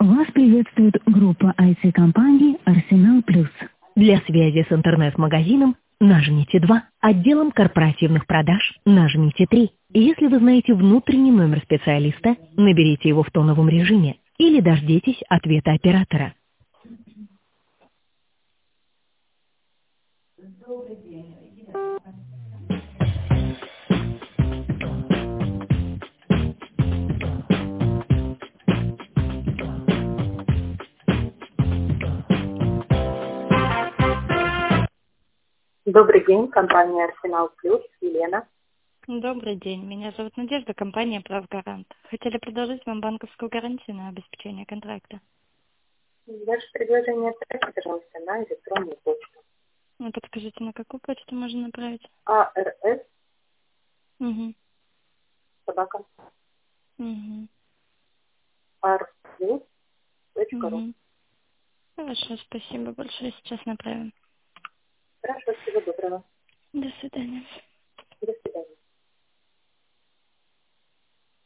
Вас приветствует группа IT-компаний «Арсенал Плюс». Для связи с интернет-магазином нажмите 2. Отделом корпоративных продаж нажмите 3. Если вы знаете внутренний номер специалиста, наберите его в тоновом режиме или дождитесь ответа оператора. Добрый день, компания «Арсенал Плюс», Елена. Добрый день. Меня зовут Надежда, компания «Правгарант». Хотели предложить вам банковскую гарантию на обеспечение контракта. Ваше предложение отправьте, пожалуйста, на электронную почту. Ну, подскажите, на какую почту можно направить? ARS, Угу. собака, Угу. arplus.ru. Угу. Хорошо, спасибо большое. Сейчас направим. Хорошо, всего доброго. До свидания.